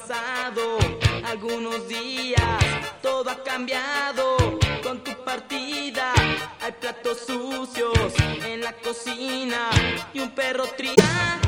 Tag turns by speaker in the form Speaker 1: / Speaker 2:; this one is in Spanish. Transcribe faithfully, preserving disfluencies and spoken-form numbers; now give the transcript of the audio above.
Speaker 1: pasado algunos días, todo ha cambiado con tu partida. Hay platos sucios en la cocina y un perro triste.